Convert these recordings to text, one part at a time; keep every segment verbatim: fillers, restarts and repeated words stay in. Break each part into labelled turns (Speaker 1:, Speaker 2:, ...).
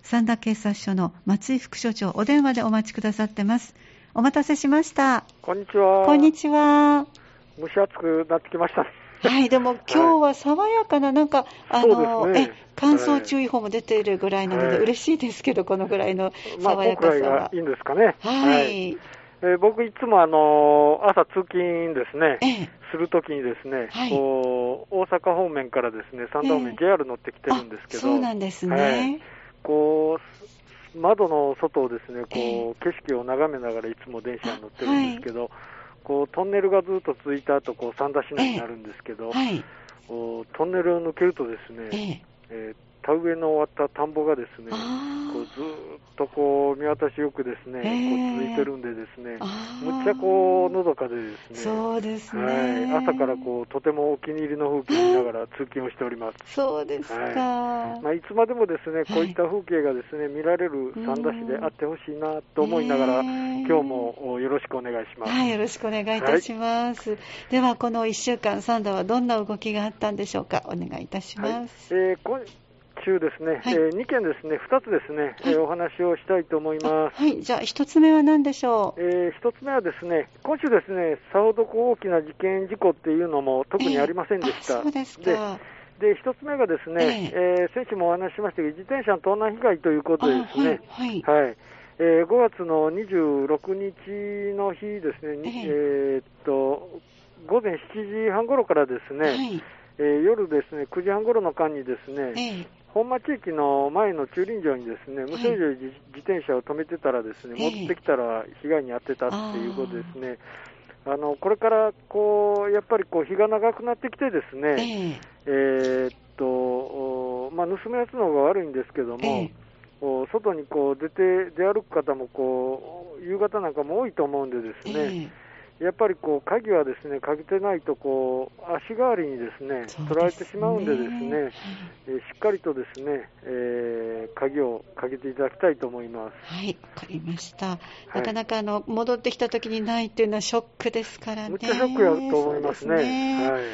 Speaker 1: 三田警察署の松井副署長、お電話でお待ちくださってます。お待たせしました。
Speaker 2: こんにちは。
Speaker 1: こんにちは。
Speaker 2: 蒸し暑くなってきましたね。
Speaker 1: はい、でも今日は爽やかな、なんか、あの、
Speaker 2: そうですね、
Speaker 1: え、乾燥注意報も出ているぐらいなので、
Speaker 2: はい、
Speaker 1: 嬉しいですけど、このぐらいの爽やかさは。まあ、
Speaker 2: このくらいがいいんですかね。
Speaker 1: はい。はい、
Speaker 2: えー、僕いつもあの朝通勤ですね、ええ、するときにですね、はい、こう大阪方面からですね、三田方面、ええ、ジェイアール 乗ってきてるんですけど、
Speaker 1: そうなんですね。はい、
Speaker 2: こう窓の外をですね、こう、ええ、景色を眺めながらいつも電車に乗ってるんですけど、はい、こうトンネルがずっと続いた後、こう三田市内になるんですけど、ええ、はい、トンネルを抜けるとですね、えええー田植えの終わった田んぼがですね、こうずっとこう見渡しよくですね、こう続いてるんでですね、むっちゃこうのどかでですね、
Speaker 1: そうですね、
Speaker 2: はい、朝からこうとてもお気に入りの風景を見ながら通勤をしております。
Speaker 1: そうですか。
Speaker 2: はい、まあ、いつまでもですね、こういった風景がですね、見られる三田市であってほしいなと思いながら、今日もよろしくお願いします。
Speaker 1: はい、よろしくお願いいたします。はい、ではこのいっしゅうかん、三田はどんな動きがあったんでしょうか。お願いいたします。
Speaker 2: はい、えー今週ですね、はい、えー、にけんですね、ふたつですね、はい、えー、お話をしたいと思います。
Speaker 1: はい、じゃあひとつめは何でしょう。
Speaker 2: えー、ひとつめはですね、今週ですね、さほど大きな事件事故っていうのも特にありませんでした。えー、
Speaker 1: そうですか。
Speaker 2: で、でひとつめがですね、えーえー、先週もお話ししましたけど、自転車の盗難被害ということでですね、はい、はいはい、えー、ごがつのにじゅうろくにちの日ですね、えー、えー、っと、ごぜんしちじはん頃からですね、はい、えー、夜ですね、くじはん頃の間にですね、えー本間地域の前の駐輪場にですね、無施錠で自転車を止めてたらですね、戻ってきたら被害に遭ってたっていうことですね。あのこれからこうやっぱりこう日が長くなってきてですね、えー、っとまあ、盗むやつの方が悪いんですけども、外にこう出て出歩く方もこう夕方なんかも多いと思うんでですね。やっぱりこう鍵はですね、かけてないとこう足代わりにですね、取られてしまうんでですね、はい、えー、しっかりとですね、えー、鍵をかけていただきたいと思います。
Speaker 1: はい、わかりました。なかなかあの戻ってきた時にないっていうのはショックですからね。
Speaker 2: むっちゃショックやと思いますね。
Speaker 1: ね、はいはい、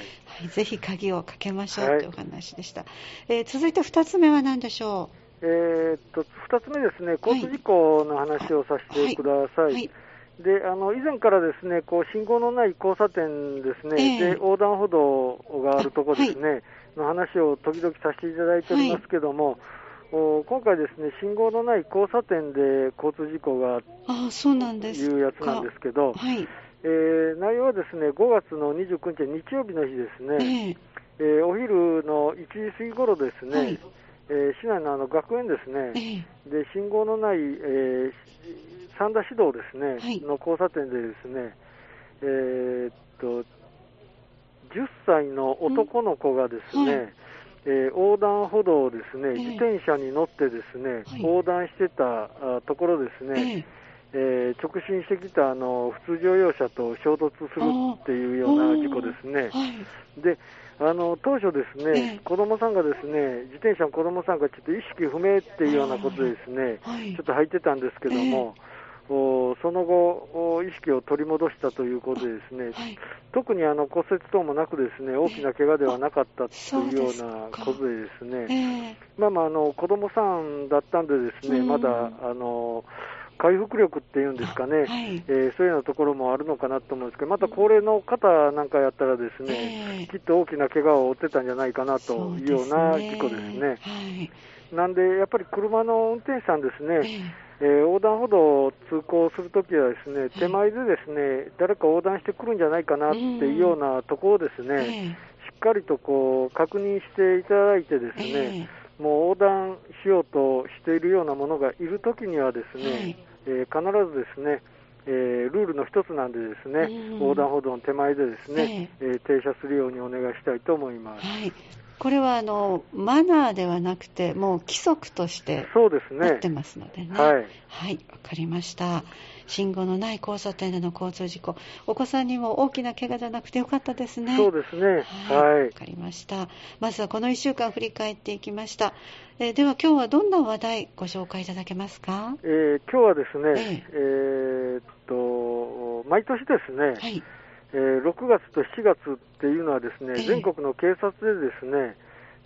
Speaker 1: ぜひ鍵をかけましょうというお話でした。はい、えー、続いてふたつめは何でしょ
Speaker 2: う。えー、っとふたつめですね、交通事故の話をさせてください。はいはい、であの以前からですね、こう信号のない交差点ですね、えー、で横断歩道があるところですね、はい、の話を時々させていただいておりますけども、はい、今回ですね、信号のない交差点で交通事故が
Speaker 1: あそうなんです
Speaker 2: いうやつなんですけど、はい、えー、内容はですね、ごがつのにじゅうくにち日曜日の日ですね、えーえー、お昼のいちじ過ぎ頃ですね、はい、えー、市内のあの学園ですね、えー、で信号のない、えー三田市道ですね、はい、の交差点でですね、えー、っとじゅっさいの男の子がですね、はい、えー、横断歩道をですね、自転車に乗ってですね、えー、横断してたところですね、えーえー、直進してきたあの普通乗用車と衝突するっていうような事故ですね。はい、であの当初ですね、えー、子供さんがですね、自転車の子供さんがちょっと意識不明っていうようなことでですね、はい、ちょっと入ってたんですけども、えーその後、意識を取り戻したということでですね、はい、特にあの骨折等もなくですね、大きな怪我ではなかったというようなことでですね、えー、まあまああの子供さんだったんでですね、まだあの回復力っていうんですかね、はい、えー、そういうようなところもあるのかなと思うんですけど、また高齢の方なんかやったらですね、えー、きっと大きな怪我を負ってたんじゃないかなというような事故ですね。はい、なんでやっぱり車の運転手さんですね、えーえー、横断歩道を通行するときはですね、手前でですね、誰か横断してくるんじゃないかなっていうようなところをですね、しっかりとこう確認していただいてですね、もう横断しようとしているようなものがいるときにはですね、えー、必ずですね、えー、ルールの一つなんでですね、横断歩道の手前でですね、えー、停車するようにお願いしたいと思います。はい、
Speaker 1: これはあのマナーではなくてもう規則としてなってますのでね。はい、はい、わかりました。信号のない交差点での交通事故、お子さんにも大きな怪我じゃなくてよかったですね。
Speaker 2: そうですね。はい、
Speaker 1: はい、わかりました。まずはこのいっしゅうかん振り返っていきました。えー、では今日はどんな話題ご紹介いただけますか。
Speaker 2: えー、今日はですね、えー、えー、っと毎年ですね、はい、えー、ろくがつとしちがつっていうのはですね、えー、全国の警察でですね、え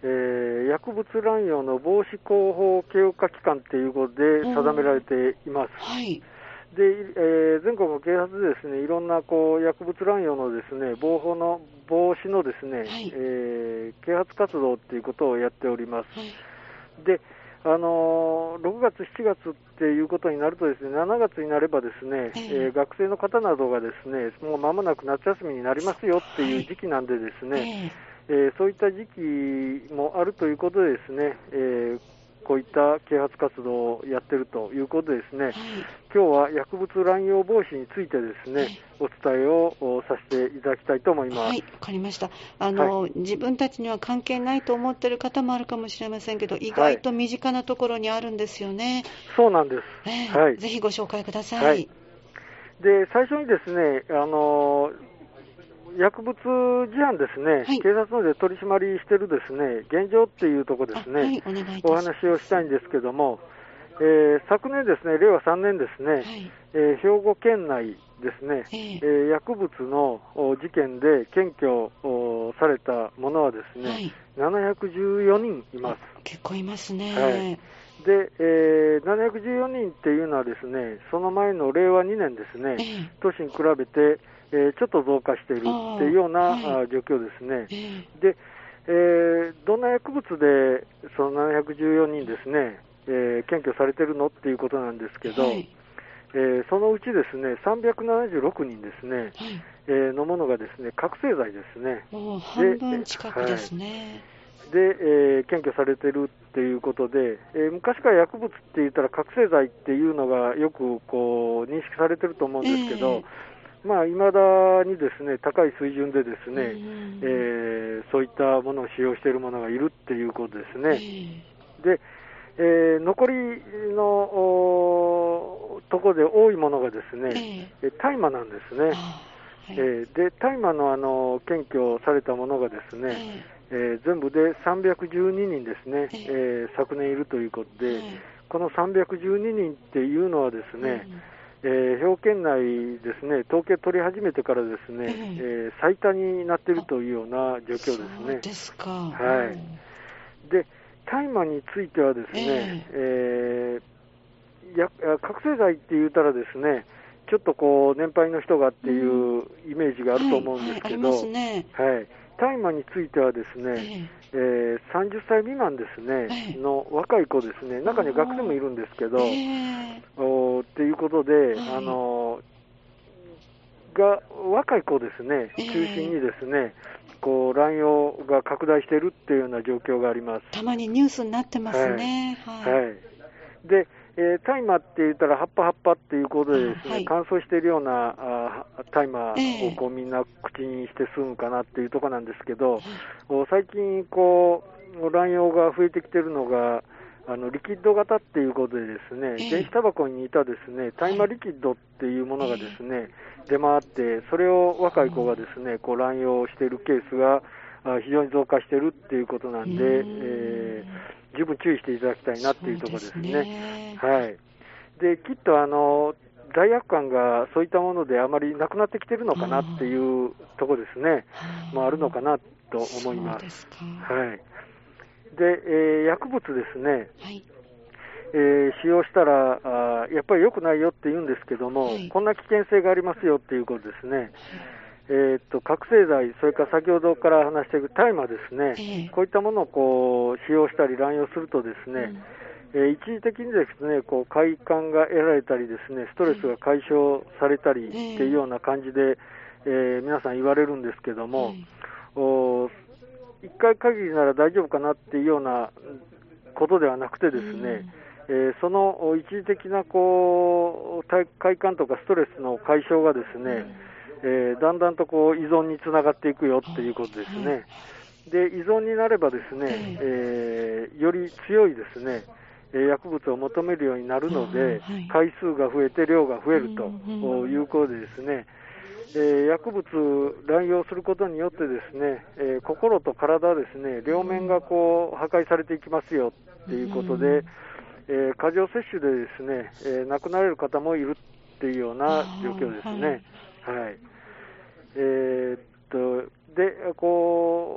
Speaker 2: えー、薬物乱用の防止広報経過期間ということで定められています。
Speaker 1: はい。
Speaker 2: で、えー、全国の警察でですね、いろんなこう薬物乱用のですね、防法の防止のですね、はい、えー、啓発活動っていうことをやっております。はい、で、あのー、ろくがつ、しちがつっていうことになるとですね、しちがつになればですね、えーえー、学生の方などがですね、もう間もなく夏休みになりますよっていう時期なんでですね、はい、えー、そういった時期もあるということでですね、えーこういった啓発活動をやっているということでですね、はい、今日は薬物乱用防止についてですね、はい、お伝えをさせていただきたいと思います。
Speaker 1: はい、わかりました。あの、はい、自分たちには関係ないと思っている方もあるかもしれませんけど、意外と身近なところにあるんですよね。
Speaker 2: そうなんです。
Speaker 1: えーはい、ぜひご紹介ください。はい、
Speaker 2: で、最初にですね、あの薬物事案ですね、はい、警察ので取り締まりしているですね、現状っていうところですね、はい、お, お話をしたいんですけども、えー、昨年ですね、れいわさんねんですね、はい、えー、兵庫県内ですね、えーえー、薬物の事件で検挙されたものはですね、はい、ななひゃくじゅうよにんいます。
Speaker 1: 結構いますね。
Speaker 2: はい、で、えー、ななひゃくじゅうよにんっていうのはですね、その前のれいわにねんですね、えー、年に比べて、えー、ちょっと増加しているっていうような、はい、状況ですね。えー、で、えー、どんな薬物でそのななひゃくじゅうよにんですね、えー、検挙されているのっていうことなんですけど、はい、えー、そのうちですね、さんびゃくななじゅうろくにんですね、はい、えー、のものがですね、覚醒剤ですね。
Speaker 1: もう半分近くですね。
Speaker 2: はい、で、えー、検挙されているっていうことで、えー、昔から薬物って言ったら覚醒剤っていうのがよくこう認識されてると思うんですけど、えーまあ、未だにですね、高い水準でですね、えー、そういったものを使用している者がいるっていうことですね。で、えー、残りのところで多いものがですね、大麻なんですね。はい、えー、で、大麻のあの検挙されたものがですね、えー、全部でさんびゃくじゅうににんですね、えー、昨年いるということで、このさんびゃくじゅうににんっていうのはですね、えー、兵庫県内ですね、統計取り始めてからですね、えーえー、最多になっているというような状況ですね。
Speaker 1: そうですか。
Speaker 2: はい。で、大麻についてはですね、えーえー、や覚醒剤って言ったらですね、ちょっとこう年配の人がっていうイメージがあると思うんですけど、はい、ね、はい、大麻についてはですね、えーえー、さんじゅっさい未満ですね、えー、の若い子ですね、中には学生もいるんですけど、えー、おっていうことで、はい、あのが若い子ですね、中心にですね、えー、こう乱用が拡大しているっていうような状況があります。
Speaker 1: たまにニュースになってますね。
Speaker 2: はい。はいはい、で、えー、大麻って言ったら葉っぱ葉っぱっていうことでですね、はい、乾燥しているようなあ大麻をこう、みんな口にして済むかなっていうところなんですけど、はい、最近こう乱用が増えてきているのがあのリキッド型っていうことでですね、電子タバコに似たですね、大麻リキッドっていうものがですね、出回って、それを若い子がですね、こう乱用しているケースが非常に増加しているっていうことなんで、えー、十分注意していただきたいなっていうところですね。ですね、はい。で、きっとあの罪悪感がそういったものであまりなくなってきているのかなっていうところですね。まあ、あるのかなと思います。そうですか。はい。で、えー、薬物ですね。はい。えー、使用したらあやっぱり良くないよって言うんですけども、はい、こんな危険性がありますよっていうことですね。はい、えー、っと覚醒剤、それから先ほどから話している大麻ですね、えー、こういったものをこう使用したり乱用するとですね、うん、えー、一時的にですねこう快感が得られたりですね、ストレスが解消されたりっていうような感じで、えー、皆さん言われるんですけども、えー、おいっかい限りなら大丈夫かなっていうようなことではなくてですね、うん、えー、その一時的なこう快感とかストレスの解消がですね、うん、えー、だんだんとこう依存につながっていくよっていうことですね。はい、で依存になればですね、えー、より強いですね薬物を求めるようになるので、はい、回数が増えて量が増えるということでですね、えー、薬物乱用することによってですね、えー、心と体ですね両面がこう破壊されていきますよっていうことで、えー、過剰摂取でですね、えー、亡くなれる方もいるっていうような状況ですね。はい、はい、えー、っとでこ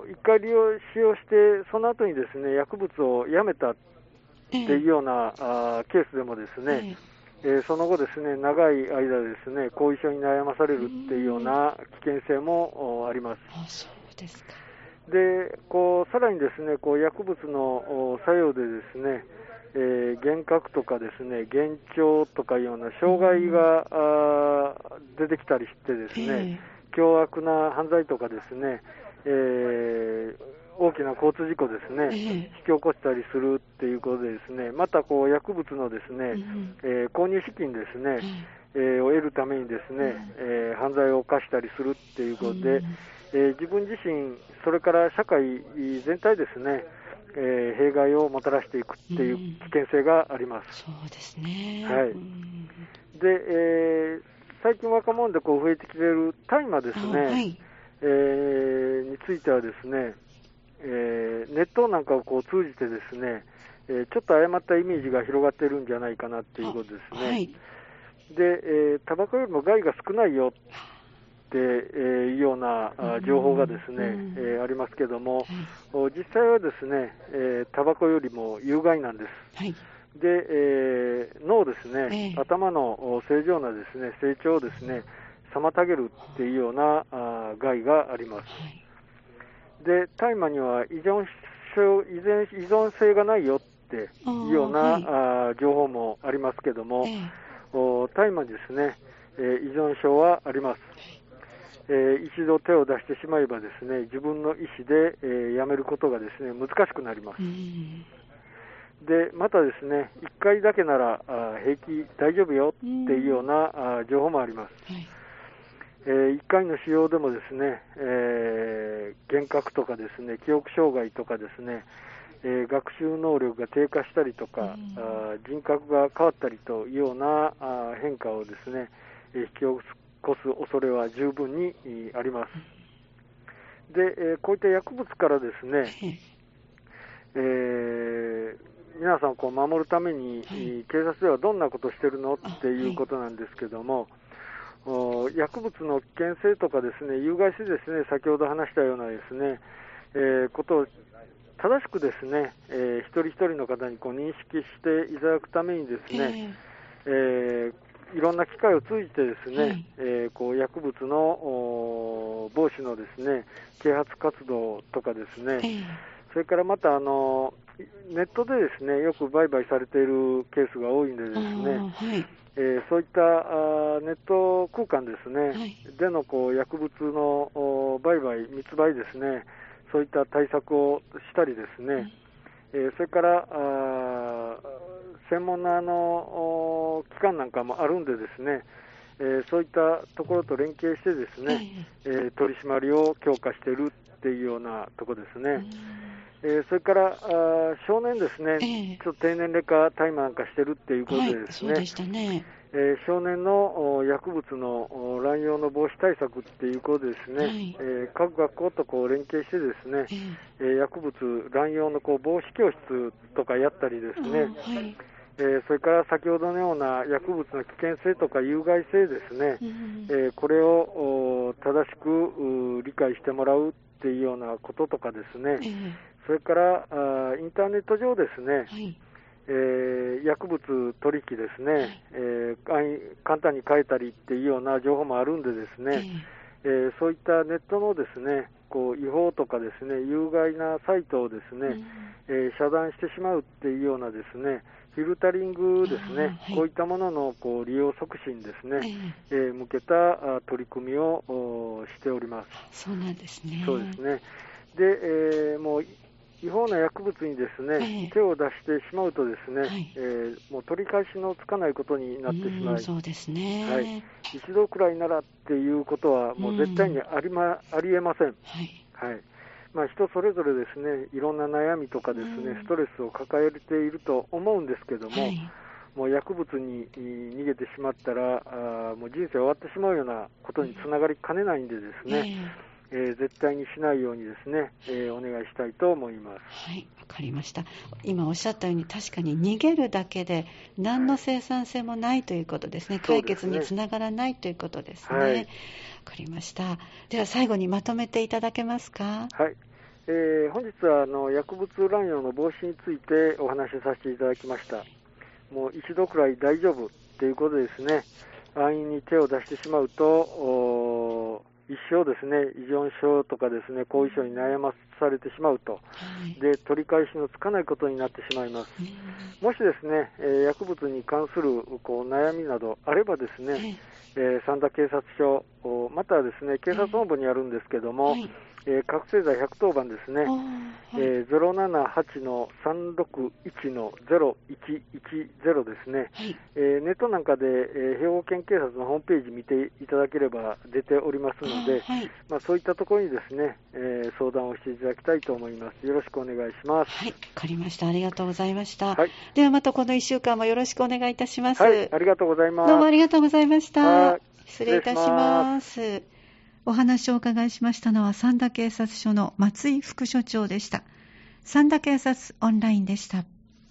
Speaker 2: 一回利用使用して、その後にですね薬物をやめたっていうような、えー、あケースでもですね、えーえー、その後ですね、長い間ですね、後遺症に悩まされるっていうような危険性もあります。
Speaker 1: あ、そうですか。
Speaker 2: で、こうさらにですね、こう薬物の作用でですね、えー、幻覚とかですね、幻聴とかいうような障害が、あ出てきたりしてですね、えー、凶悪な犯罪とかですね、えー、大きな交通事故ですね、えー、引き起こしたりするっていうことでですね、またこう薬物のですね、うん、えー、購入資金ですね、えー、を得るためにですね、うん、えー、犯罪を犯したりするっていうことで、うん、えー、自分自身、それから社会全体ですね、えー、弊害をもたらしていくっていう危険性があります。
Speaker 1: うん、そうですね。
Speaker 2: はい。うん、で、えー、最近若者でこう増えてきている大麻ですね、はい、えー、についてはですね、えー、ネットなんかをこう通じてですね、えー、ちょっと誤ったイメージが広がっているんじゃないかなっていうことですね。はい、で、えー、タバコよりも害が少ないよっていうような情報がですね、うんえー、ありますけども、はい、実際はですね、えー、タバコよりも有害なんです。はい、で、えー、脳ですね、えー、頭の正常なですね成長をですね妨げるっていうようなあ害があります。はい、で、大麻には依存症依然依存性がないよっていうような、はい、あ情報もありますけども、えー、大麻ですね、えー、依存症はあります。えー、一度手を出してしまえばですね、自分の意思で、えー、やめることがですね難しくなります。で、またですね、いっかいだけならあ平気大丈夫よっていうようなあ情報もあります。はい、えー、いっかいの使用でもですね、えー、幻覚とかですね、記憶障害とかですね、えー、学習能力が低下したりとか、あ人格が変わったりというようなあ変化をですね、えー、引き起こす恐れは十分にあります。で、えー、こういった薬物からですね、えー、皆さんをこう守るために、はい、警察ではどんなことをしてるのっていうことなんですけども、はい、薬物の危険性とかですね、有害性ですね、先ほど話したようなですね、えー、ことを正しくですね、えー、一人一人の方にこう認識していただくためにですね、えーえーいろんな機会を通じてですね、はい、えー、こう薬物の防止のですね啓発活動とかですね、えー、それからまたあのネットでですねよく売買されているケースが多いんでですね、はい、えー、そういったあネット空間ですね、はい、でのこう薬物の売買密売ですね、そういった対策をしたりですね、はいえー、それからあ専門のあの機関なんかもあるんでですね、えー、そういったところと連携してですね、えー、取り締まりを強化しているっていうようなところですね。えー、それからあ少年ですね、えー、ちょっと低年齢化大麻なんかしてるっていうことでですね、はい、そうでしたね。えー、少年の薬物の乱用の防止対策っていうことでですね、はいえー、各学校とこう連携してですね、えー、薬物乱用のこう防止教室とかやったりですね、はいえー、それから先ほどのような薬物の危険性とか有害性ですね、うんえー、これを正しく理解してもらうっていうようなこととかですね、えー、それからあインターネット上ですね、はいえー、薬物取引ですね、はいえー、簡単に買えたりっていうような情報もあるんでですね、えーえー、そういったネットのですねこう違法とかですね有害なサイトをですね、うんえー、遮断してしまうっていうようなですねフィルタリングですね、はい、こういったもののこう利用促進ですね、えーえー、向けた取り組みをしております。
Speaker 1: そうなんですね。
Speaker 2: そうですね。で、えー、もう違法な薬物にですね、えー、手を出してしまうとですね、はいえー、もう取り返しのつかないことになってしまい、
Speaker 1: そうですね、
Speaker 2: はい、一度くらいならっていうことはもう絶対にありま、ありえません。はいはいまあ、人それぞれですねいろんな悩みとかですねストレスを抱えていると思うんですけども、はい、もう薬物に逃げてしまったらあもう人生終わってしまうようなことにつながりかねないんでですね、えーえー、絶対にしないようにですね、えー、お願いしたいと思います。
Speaker 1: はい、わかりました。今おっしゃったように確かに逃げるだけで何の生産性もないということですね、はい、解決につながらないということですね。はい、わかりました。では最後にまとめていただけますか。
Speaker 2: はい、 えー、本日はあの薬物乱用の防止についてお話しさせていただきました。もう一度くらい大丈夫ということでですね、安易に手を出してしまうと一生ですね、依存症とかですね、後遺症に悩まされてしまうと、はい、で取り返しのつかないことになってしまいます。もしですね、えー、薬物に関するこう悩みなどあればですね、はい、えー、三田警察署、またはですね、警察本部にあるんですけども、はい、えー、覚醒剤ひゃくとおばんですね、はい、えー、ゼロななはちのさんろくいちのゼロいちいちゼロですね、はい、えー、ネットなんかで、えー、兵庫県警察のホームページ見ていただければ出ておりますので、はい、まあ、そういったところにですね、えー、相談をしていただきたいと思います。よろしくお願いします。
Speaker 1: はい、わかりました。ありがとうございました。はい、ではまたこのいっしゅうかんもよろしくお願いいたします。
Speaker 2: はい、ありがとうございます。
Speaker 1: どうもありがとうございました。失礼いたします。お話をお伺いしましたのは三田警察署の松井副署長でした。三田警察オンラインでした。